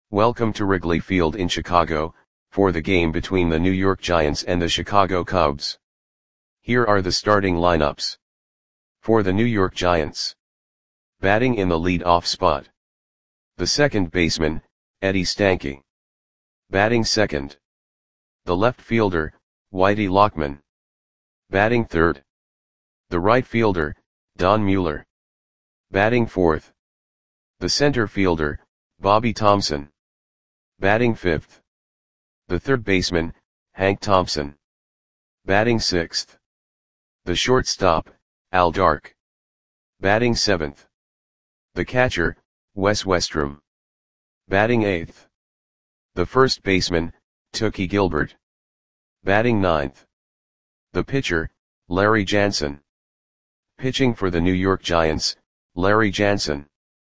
Welcome to Wrigley Field in Chicago, for the game between the New York Giants and the Chicago Cubs. Here are the starting lineups. For the New York Giants. Batting in the lead-off spot. The second baseman, Eddie Stanky. Batting second. The left fielder, Whitey Lockman. Batting third. The right fielder, Don Mueller. Batting fourth. The center fielder, Bobby Thomson. Batting fifth. The third baseman, Hank Thompson. Batting sixth. The shortstop, Al Dark. Batting seventh. The catcher, Wes Westrum. Batting eighth. The first baseman, Tookie Gilbert. Batting ninth. The pitcher, Larry Jansen. Pitching for the New York Giants, Larry Jansen.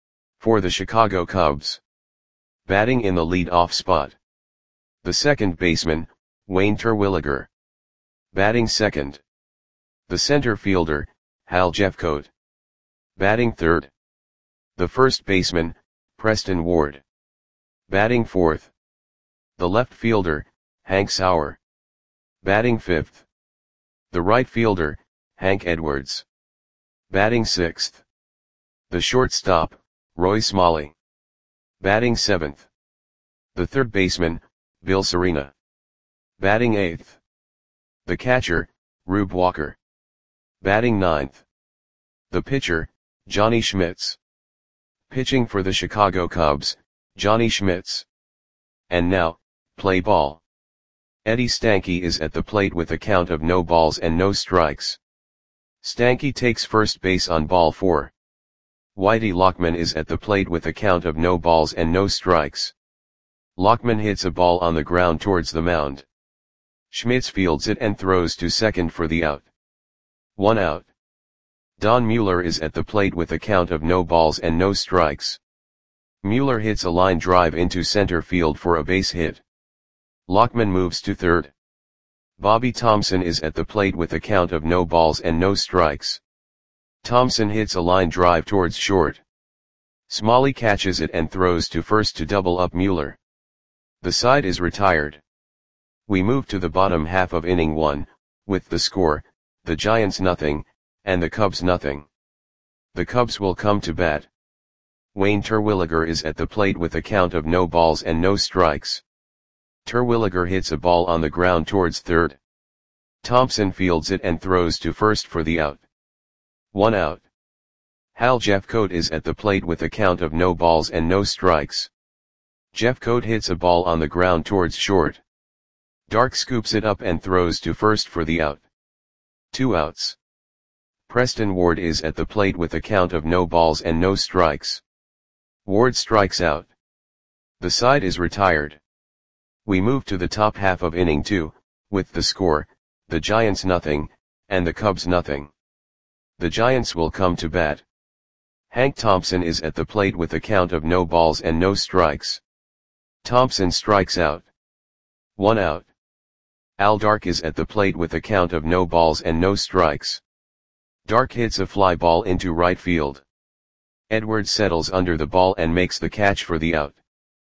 For the Chicago Cubs. Batting in the lead-off spot. The second baseman, Wayne Terwilliger. Batting second. The center fielder, Hal Jeffcoat. Batting third. The first baseman, Preston Ward. Batting fourth. The left fielder, Hank Sauer. Batting fifth. The right fielder, Hank Edwards. Batting sixth. The shortstop, Roy Smalley. Batting seventh. The third baseman, Bill Serena. Batting eighth. The catcher, Rube Walker. Batting ninth. The pitcher, Johnny Schmitz. Pitching for the Chicago Cubs, Johnny Schmitz. And now, play ball. Eddie Stanky is at the plate with a count of no balls and no strikes. Stanky takes first base on ball 4. Whitey Lockman is at the plate with a count of no balls and no strikes. Lockman hits a ball on the ground towards the mound. Schmitz fields it and throws to second for the out. 1 out. Don Mueller is at the plate with a count of no balls and no strikes. Mueller hits a line drive into center field for a base hit. Lockman moves to third. Bobby Thomson is at the plate with a count of no balls and no strikes. Thomson hits a line drive towards short. Smalley catches it and throws to first to double up Mueller. The side is retired. We move to the bottom half of inning 1, with the score, the Giants nothing, and the Cubs nothing. The Cubs will come to bat. Wayne Terwilliger is at the plate with a count of no balls and no strikes. Terwilliger hits a ball on the ground towards third. Thompson fields it and throws to first for the out. 1 out. Hal Jeffcoat is at the plate with a count of no balls and no strikes. Jeffcoat hits a ball on the ground towards short. Dark scoops it up and throws to first for the out. 2 outs. Preston Ward is at the plate with a count of no balls and no strikes. Ward strikes out. The side is retired. We move to the top half of inning 2, with the score, the Giants nothing, and the Cubs nothing. The Giants will come to bat. Hank Thompson is at the plate with a count of no balls and no strikes. Thompson strikes out. 1 out. Al Dark is at the plate with a count of no balls and no strikes. Dark hits a fly ball into right field. Edwards settles under the ball and makes the catch for the out.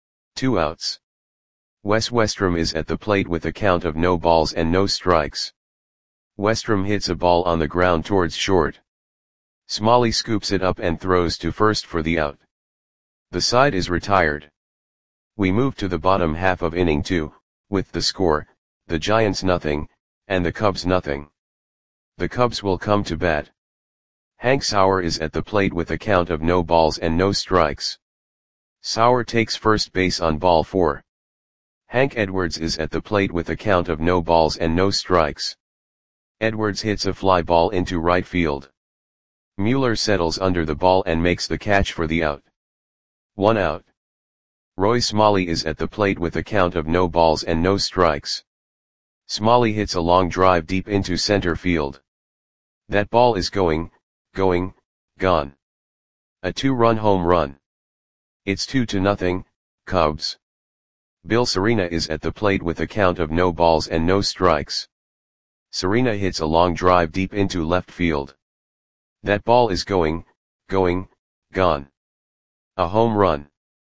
2 outs. Wes Westrum is at the plate with a count of no balls and no strikes. Westrum hits a ball on the ground towards short. Smalley scoops it up and throws to first for the out. The side is retired. We move to the bottom half of inning 2, with the score, the Giants nothing, and the Cubs nothing. The Cubs will come to bat. Hank Sauer is at the plate with a count of no balls and no strikes. Sauer takes first base on ball 4. Hank Edwards is at the plate with a count of no balls and no strikes. Edwards hits a fly ball into right field. Mueller settles under the ball and makes the catch for the out. 1 out. Roy Smalley is at the plate with a count of no balls and no strikes. Smalley hits a long drive deep into center field. That ball is gone. A 2-run home run. It's 2-0, Cubs. Bill Serena is at the plate with a count of no balls and no strikes. Serena hits a long drive deep into left field. That ball is gone. A home run.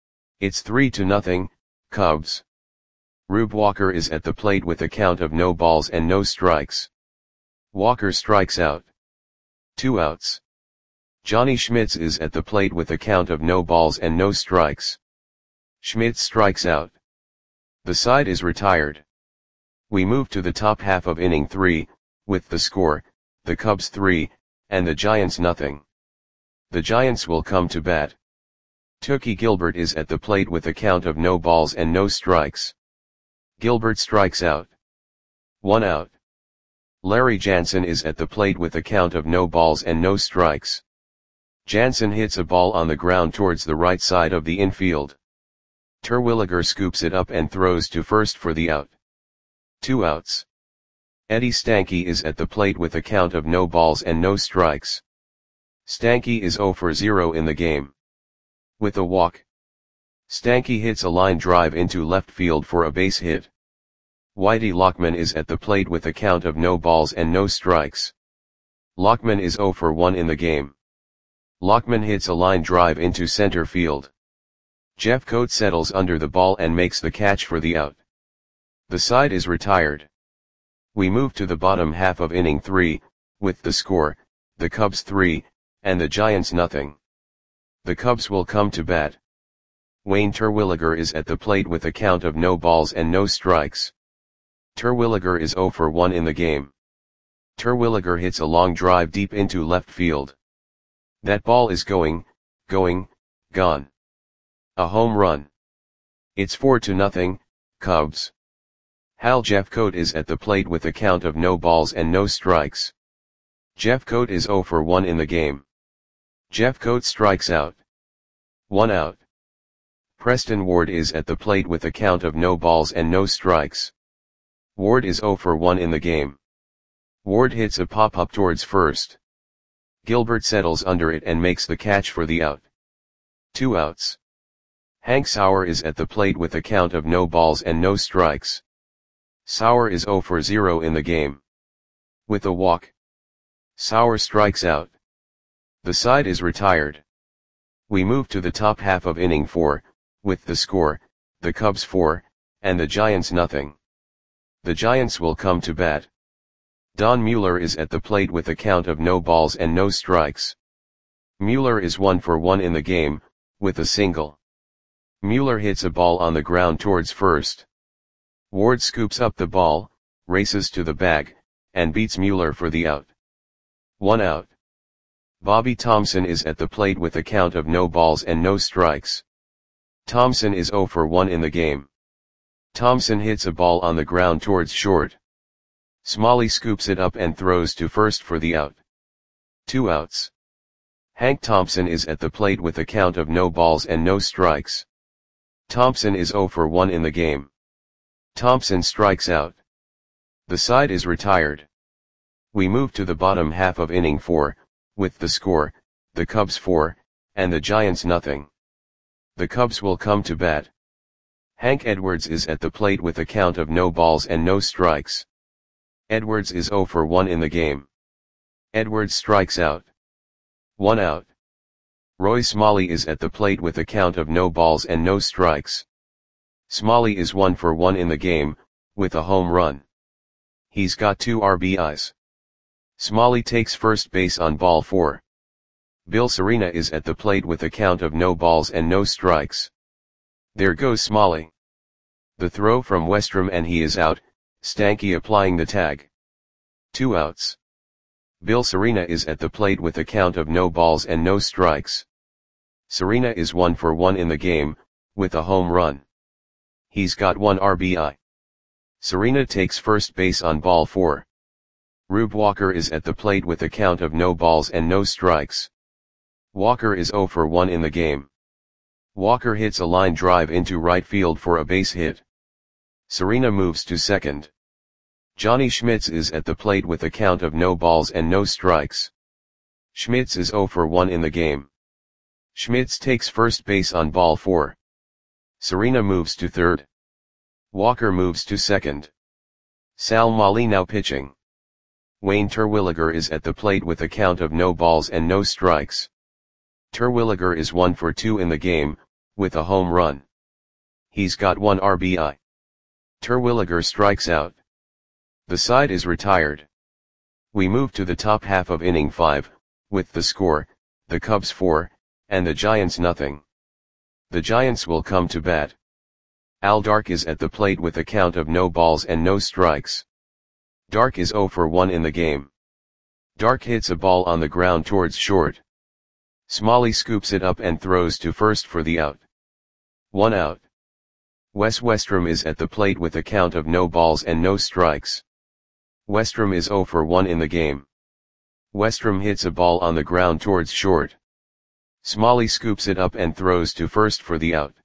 It's 3-0, Cubs. Rube Walker is at the plate with a count of no balls and no strikes. Walker strikes out. 2 outs. Johnny Schmitz is at the plate with a count of no balls and no strikes. Schmitz strikes out. The side is retired. We move to the top half of inning 3, with the score, the Cubs 3, and the Giants nothing. The Giants will come to bat. Tookie Gilbert is at the plate with a count of no balls and no strikes. Gilbert strikes out. 1 out. Larry Jansen is at the plate with a count of no balls and no strikes. Jansen hits a ball on the ground towards the right side of the infield. Terwilliger scoops it up and throws to first for the out. 2 outs. Eddie Stanky is at the plate with a count of no balls and no strikes. Stanky is 0 for 0 in the game. With a walk, Stanky hits a line drive into left field for a base hit. Whitey Lockman is at the plate with a count of no balls and no strikes. Lockman is 0 for 1 in the game. Lockman hits a line drive into center field. Jeff Coate settles under the ball and makes the catch for the out. The side is retired. We move to the bottom half of inning 3, with the score, the Cubs 3, and the Giants nothing. The Cubs will come to bat. Wayne Terwilliger is at the plate with a count of no balls and no strikes. Terwilliger is 0 for 1 in the game. Terwilliger hits a long drive deep into left field. That ball is gone. A home run. It's 4-0, Cubs. Jeff Coate is at the plate with a count of no balls and no strikes. Jeff Coate is 0 for 1 in the game. Jeff Coate strikes out. 1 out. Preston Ward is at the plate with a count of no balls and no strikes. Ward is 0 for 1 in the game. Ward hits a pop-up towards first. Gilbert settles under it and makes the catch for the out. 2 outs. Hank Sauer is at the plate with a count of no balls and no strikes. Sauer is 0 for 0 in the game. With a walk, Sauer strikes out. The side is retired. We move to the top half of inning 4, with the score, the Cubs 4, and the Giants nothing. The Giants will come to bat. Don Mueller is at the plate with a count of no balls and no strikes. Mueller is 1 for 1 in the game, with a single. Mueller hits a ball on the ground towards first. Ward scoops up the ball, races to the bag, and beats Mueller for the out. 1 out. Bobby Thompson is at the plate with a count of no balls and no strikes. Thompson is 0 for 1 in the game. Thompson hits a ball on the ground towards short. Smalley scoops it up and throws to first for the out. 2 outs. Hank Thompson is at the plate with a count of no balls and no strikes. Thompson is 0 for 1 in the game. Thompson strikes out. The side is retired. We move to the bottom half of inning 4, with the score, the Cubs 4, and the Giants nothing. The Cubs will come to bat. Hank Edwards is at the plate with a count of no balls and no strikes. Edwards is 0 for 1 in the game. Edwards strikes out. 1 out. Roy Smalley is at the plate with a count of no balls and no strikes. Smalley is 1 for 1 in the game, with a home run. He's got 2 RBIs. Smalley takes first base on ball 4. Bill Serena is at the plate with a count of no balls and no strikes. There goes Smalley. The throw from Westrom and he is out, Stanky applying the tag. 2 outs. Bill Serena is at the plate with a count of no balls and no strikes. Serena is 1 for 1 in the game, with a home run. He's got 1 RBI. Serena takes first base on ball 4. Rube Walker is at the plate with a count of no balls and no strikes. Walker is 0 for 1 in the game. Walker hits a line drive into right field for a base hit. Serena moves to second. Johnny Schmitz is at the plate with a count of no balls and no strikes. Schmitz is 0 for 1 in the game. Schmitz takes first base on ball 4. Serena moves to third. Walker moves to second. Sal Mali now pitching. Wayne Terwilliger is at the plate with a count of no balls and no strikes. Terwilliger is 1 for 2 in the game, with a home run. He's got 1 RBI. Terwilliger strikes out. The side is retired. We move to the top half of inning 5, with the score, the Cubs 4, and the Giants nothing. The Giants will come to bat. Al Dark is at the plate with a count of no balls and no strikes. Dark is 0 for 1 in the game. Dark hits a ball on the ground towards short. Smalley scoops it up and throws to first for the out. 1 out. Wes Westrom is at the plate with a count of no balls and no strikes. Westrom is 0 for 1 in the game. Westrom hits a ball on the ground towards short. Smalley scoops it up and throws to first for the out.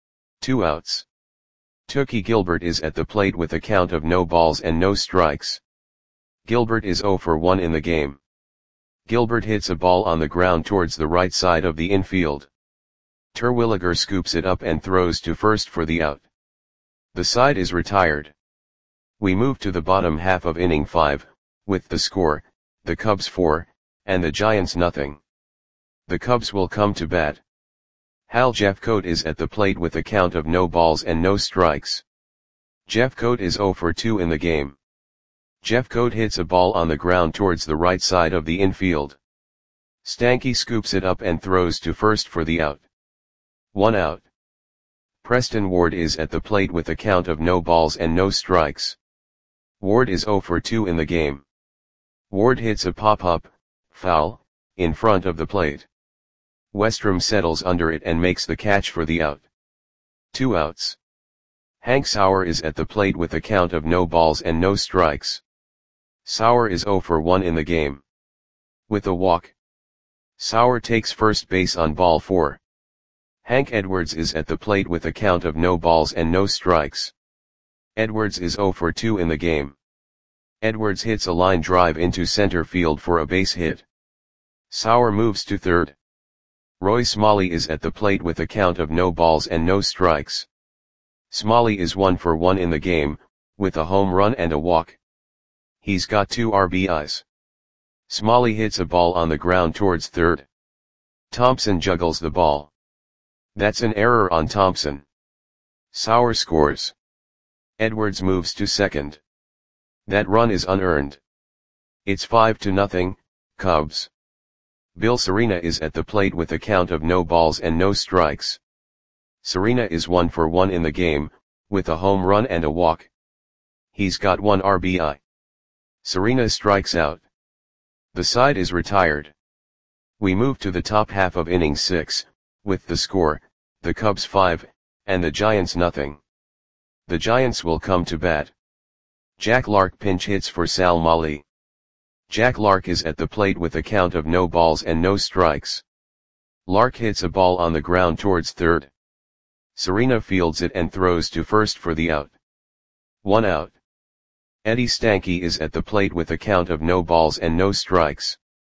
2 outs. Tookie Gilbert is at the plate with a count of no balls and no strikes. Gilbert is 0 for 1 in the game. Gilbert hits a ball on the ground towards the right side of the infield. Terwilliger scoops it up and throws to first for the out. The side is retired. We move to the bottom half of inning 5, with the score, the Cubs 4, and the Giants nothing. The Cubs will come to bat. Hal Jeffcoat is at the plate with a count of no balls and no strikes. Jeffcoat is 0 for 2 in the game. Jeffcoat hits a ball on the ground towards the right side of the infield. Stanky scoops it up and throws to first for the out. 1 out. Preston Ward is at the plate with a count of no balls and no strikes. Ward is 0 for 2 in the game. Ward hits a pop-up, foul, in front of the plate. Westrom settles under it and makes the catch for the out. 2 outs. Hank Sauer is at the plate with a count of no balls and no strikes. Sauer is 0 for 1 in the game. With a walk. Sauer takes first base on ball 4. Hank Edwards is at the plate with a count of no balls and no strikes. Edwards is 0 for 2 in the game. Edwards hits a line drive into center field for a base hit. Sauer moves to third. Roy Smalley is at the plate with a count of no balls and no strikes. Smalley is 1 for 1 in the game, with a home run and a walk. He's got 2 RBIs. Smalley hits a ball on the ground towards third. Thompson juggles the ball. That's an error on Thompson. Sauer scores. Edwards moves to second. That run is unearned. It's 5-0, Cubs. Bill Serena is at the plate with a count of no balls and no strikes. Serena is 1 for 1 in the game, with a home run and a walk. He's got 1 RBI. Serena strikes out. The side is retired. We move to the top half of inning 6, with the score, the Cubs 5, and the Giants nothing. The Giants will come to bat. Jack Lark pinch hits for Sal Mali. Jack Lark is at the plate with a count of no balls and no strikes. Lark hits a ball on the ground towards third. Serena fields it and throws to first for the out. 1 out. Eddie Stanky is at the plate with a count of no balls and no strikes.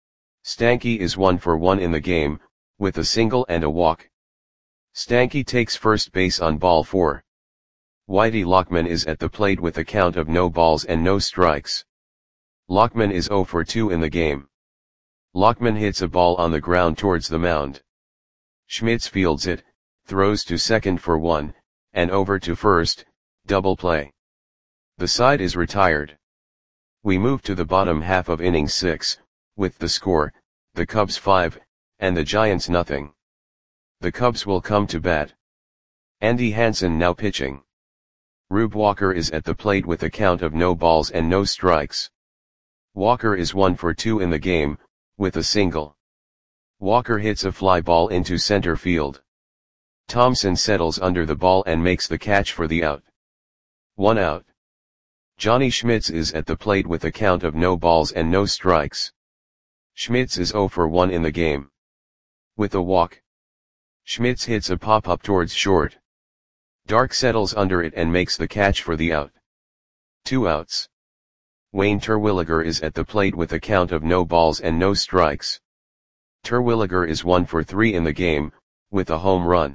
Stanky is 1 for 1 in the game, with a single and a walk. Stanky takes first base on ball 4. Whitey Lockman is at the plate with a count of no balls and no strikes. Lockman is 0 for 2 in the game. Lockman hits a ball on the ground towards the mound. Schmitz fields it, throws to second for 1, and over to first, double play. The side is retired. We move to the bottom half of inning 6, with the score, the Cubs 5, and the Giants nothing. The Cubs will come to bat. Andy Hansen now pitching. Rube Walker is at the plate with a count of no balls and no strikes. Walker is 1 for 2 in the game, with a single. Walker hits a fly ball into center field. Thompson settles under the ball and makes the catch for the out. 1 out. Johnny Schmitz is at the plate with a count of no balls and no strikes. Schmitz is 0 for 1 in the game. With a walk. Schmitz hits a pop-up towards short. Dark settles under it and makes the catch for the out. 2 outs. Wayne Terwilliger is at the plate with a count of no balls and no strikes. Terwilliger is 1 for 3 in the game, with a home run.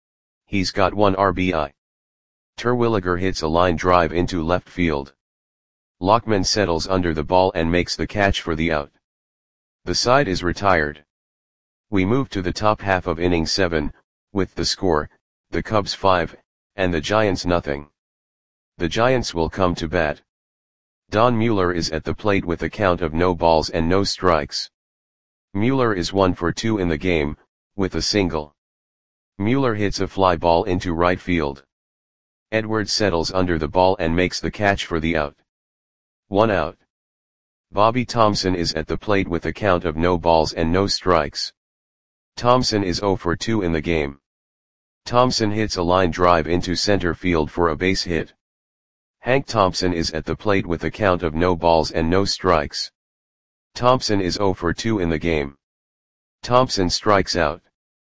He's got 1 RBI. Terwilliger hits a line drive into left field. Lockman settles under the ball and makes the catch for the out. The side is retired. We move to the top half of inning 7, with the score, the Cubs 5, and the Giants nothing. The Giants will come to bat. Don Mueller is at the plate with a count of no balls and no strikes. Mueller is 1 for 2 in the game, with a single. Mueller hits a fly ball into right field. Edwards settles under the ball and makes the catch for the out. 1 out. Bobby Thomson is at the plate with a count of no balls and no strikes. Thomson is 0 for 2 in the game. Thomson hits a line drive into center field for a base hit. Hank Thompson is at the plate with a count of no balls and no strikes. Thompson is 0 for 2 in the game. Thompson strikes out.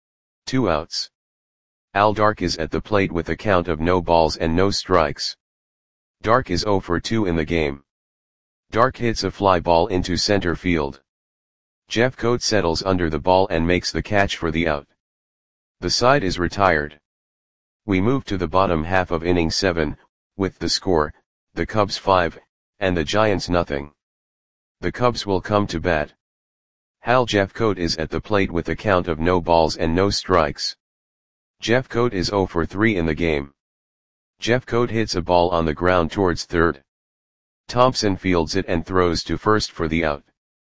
2 outs. Al Dark is at the plate with a count of no balls and no strikes. Dark is 0 for 2 in the game. Dark hits a fly ball into center field. Jeffcoat settles under the ball and makes the catch for the out. The side is retired. We move to the bottom half of inning 7, with the score, the Cubs 5, and the Giants nothing. The Cubs will come to bat. Hal Jeffcoat is at the plate with a count of no balls and no strikes. Jeffcoat is 0 for 3 in the game. Jeffcoat hits a ball on the ground towards third. Thompson fields it and throws to first for the out.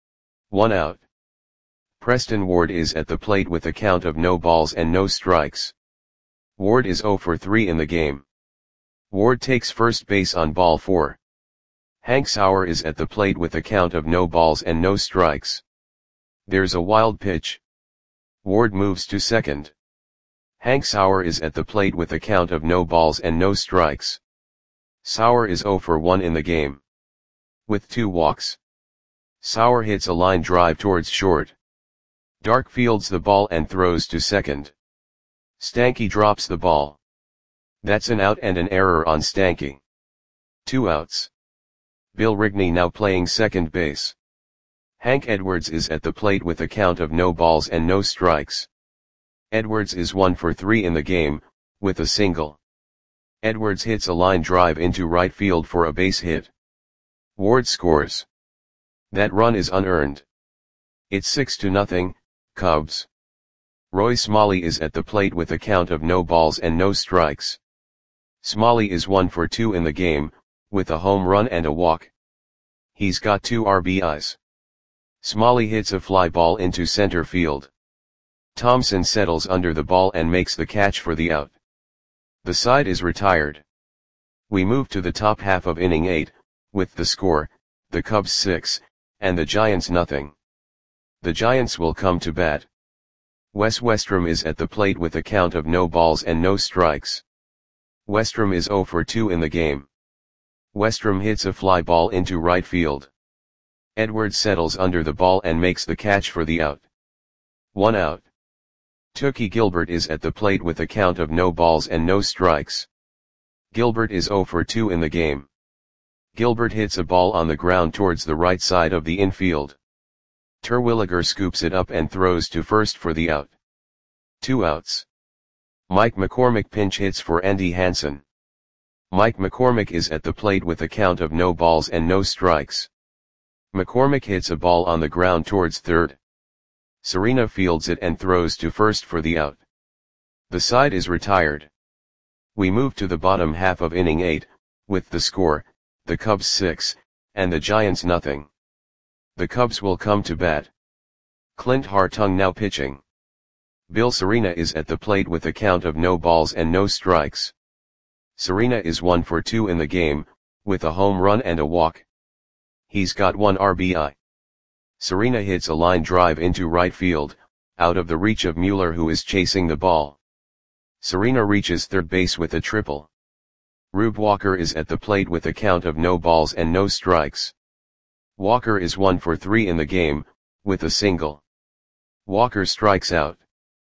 1 out. Preston Ward is at the plate with a count of no balls and no strikes. Ward is 0 for 3 in the game. Ward takes first base on ball 4. Hank Sauer is at the plate with a count of no balls and no strikes. There's a wild pitch. Ward moves to second. Hank Sauer is at the plate with a count of no balls and no strikes. Sauer is 0 for 1 in the game. With 2 walks. Sauer hits a line drive towards short. Dark fields the ball and throws to second. Stanky drops the ball. That's an out and an error on Stanky. 2 outs. Bill Rigney now playing second base. Hank Edwards is at the plate with a count of no balls and no strikes. Edwards is 1 for 3 in the game, with a single. Edwards hits a line drive into right field for a base hit. Ward scores. That run is unearned. It's 6-0, Cubs. Roy Smalley is at the plate with a count of no balls and no strikes. Smalley is 1 for 2 in the game, with a home run and a walk. He's got 2 RBIs. Smalley hits a fly ball into center field. Thompson settles under the ball and makes the catch for the out. The side is retired. We move to the top half of inning 8, with the score, the Cubs 6, and the Giants nothing. The Giants will come to bat. Wes Westrom is at the plate with a count of no balls and no strikes. Westrom is 0 for 2 in the game. Westrom hits a fly ball into right field. Edwards settles under the ball and makes the catch for the out. 1 out. Tookie Gilbert is at the plate with a count of no balls and no strikes. Gilbert is 0 for 2 in the game. Gilbert hits a ball on the ground towards the right side of the infield. Terwilliger scoops it up and throws to first for the out. 2 outs. Mike McCormick pinch hits for Andy Hansen. Mike McCormick is at the plate with a count of no balls and no strikes. McCormick hits a ball on the ground towards third. Serena fields it and throws to first for the out. The side is retired. We move to the bottom half of inning 8, with the score, the Cubs 6, and the Giants nothing. The Cubs will come to bat. Clint Hartung now pitching. Bill Serena is at the plate with a count of no balls and no strikes. Serena is 1 for 2 in the game, with a home run and a walk. He's got 1 RBI. Serena hits a line drive into right field, out of the reach of Mueller who is chasing the ball. Serena reaches third base with a triple. Rube Walker is at the plate with a count of no balls and no strikes. Walker is 1 for 3 in the game, with a single. Walker strikes out.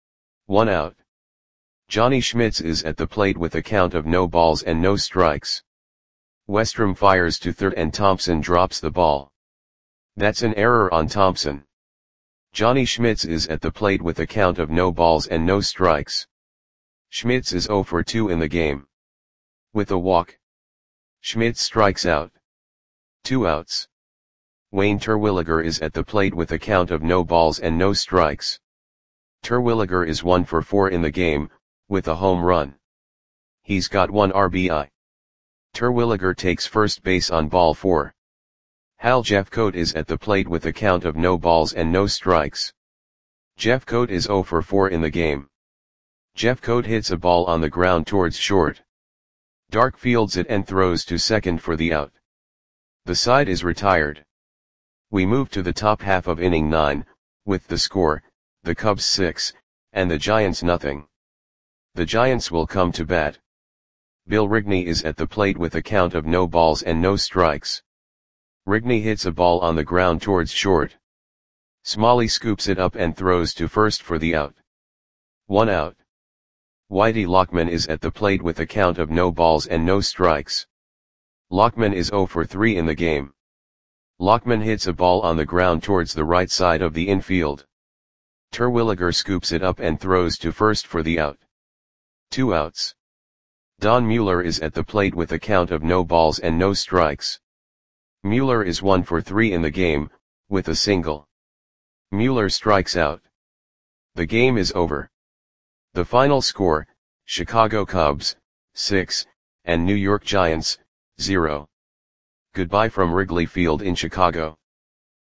1 out. Johnny Schmitz is at the plate with a count of no balls and no strikes. Westrom fires to third and Thompson drops the ball. That's an error on Thompson. Johnny Schmitz is at the plate with a count of no balls and no strikes. Schmitz is 0 for 2 in the game. With a walk. Schmitz strikes out. 2 outs. Wayne Terwilliger is at the plate with a count of no balls and no strikes. Terwilliger is 1 for 4 in the game, with a home run. he's got 1 RBI. Terwilliger takes first base on ball 4. Hal Jeffcoat is at the plate with a count of no balls and no strikes. Jeffcoat is 0 for 4 in the game. Jeffcoat hits a ball on the ground towards short. Dark fields it and throws to second for the out. The side is retired. We move to the top half of inning 9, with the score, the Cubs 6, and the Giants nothing. The Giants will come to bat. Bill Rigney is at the plate with a count of no balls and no strikes. Rigney hits a ball on the ground towards short. Smalley scoops it up and throws to first for the out. 1 out. Whitey Lockman is at the plate with a count of no balls and no strikes. Lockman is 0 for 3 in the game. Lockman hits a ball on the ground towards the right side of the infield. Terwilliger scoops it up and throws to first for the out. 2 outs. Don Mueller is at the plate with a count of no balls and no strikes. Mueller is 1 for 3 in the game, with a single. Mueller strikes out. The game is over. The final score, Chicago Cubs, 6, and New York Giants, 0. Goodbye from Wrigley Field in Chicago.